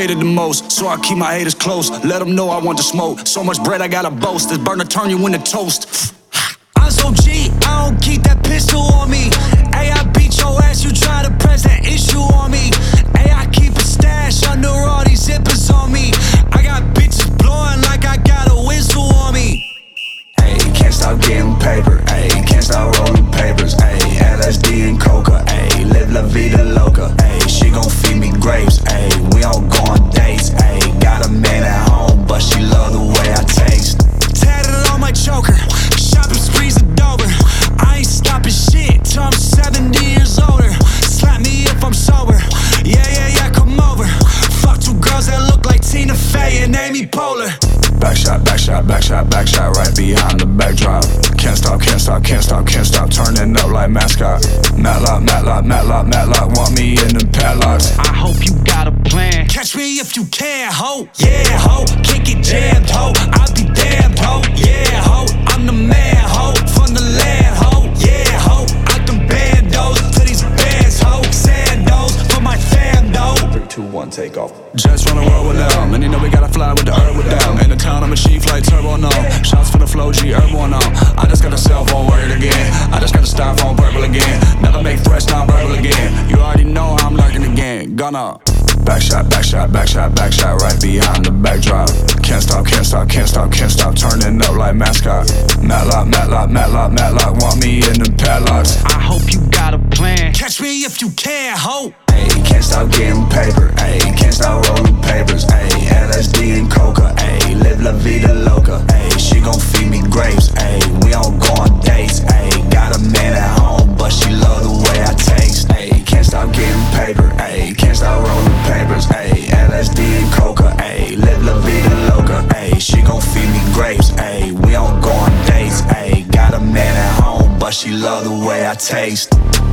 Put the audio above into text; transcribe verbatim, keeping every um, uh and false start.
hated the most, so I keep my haters close. Let them know I want to smoke. So much bread I gotta boast. This burner turn you into toast. I'm so G, I don't keep that pistol on me. Ay, I beat your ass, you try to press that issue on me. Ay, I keep a stash under all these zippers on me. I got bitches blowing like I got a whistle on me. Ay, can't stop getting paper, ay, can't stop rolling papers, ay, L S D and coca, ay, live la vida loca, ay, she gon' feed me grapes, ay, we don't go on dates, ay, got a man at home, but she love the way I taste. Tatted on my choker, shopping sprees are dover. I ain't stopping shit till I'm seventy years older. Slap me if I'm sober, yeah, yeah, yeah, come over. Fuck two girls that look like Tina Fey and Amy Poehler. Back shot, back shot, back shot, back shot, right behind the backdrop. Can't stop, can't stop, can't stop, can't stop, turning up like mascot. Matlock, Matlock, Matlock, Matlock, want me in them padlocks. I hope you got a plan. Catch me if you can, ho. Yeah, ho, kick it jammed, ho. I'll be damned, ho. Yeah, ho, I'm the man, ho. From the land, ho. Yeah, ho, out them bandos to these bands, ho. Sandos for my fam, though. Three, two, one, take off. Jets run the world with them, and you know we gotta fly with the herb with them. In the town, I'm a chief like Turbo, no. Shots for the flow, G, herb one on. I just got a cell phone word again. I just got a styrofoam purple again. Never make threats, non verbal again. You already know I'm lurking again. Gonna back shot, back shot, back shot, back shot, right behind the backdrop. Can't stop, can't stop, can't stop, can't stop, turning up like mascot. Matlock, Matlock, Matlock, Matlock, want me in the padlocks. I hope you got a plan. Catch me if you can, ho. Ay, can't stop getting paper, ay, can't stop rolling papers, ay, L S D and coca, ay, live la vida loca, ay, she gon' feed me grapes, ay, we don't go on dates, ay, got a man at home, but she love the way I taste, ay, can't stop getting paper, ay, can't stop rolling papers, ay, L S D and coca, ay, live la vida loca, ay, she gon' feed me grapes, ay, we don't go on dates, ay, got a man at home, but she love the way I taste.